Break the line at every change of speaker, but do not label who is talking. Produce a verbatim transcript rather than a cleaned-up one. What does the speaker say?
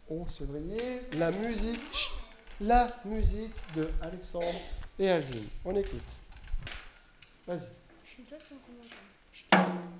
onze février, la musique, chut, la musique de Alexandre et Alvin. On écoute. Vas-y.
Je suis toi qui commence.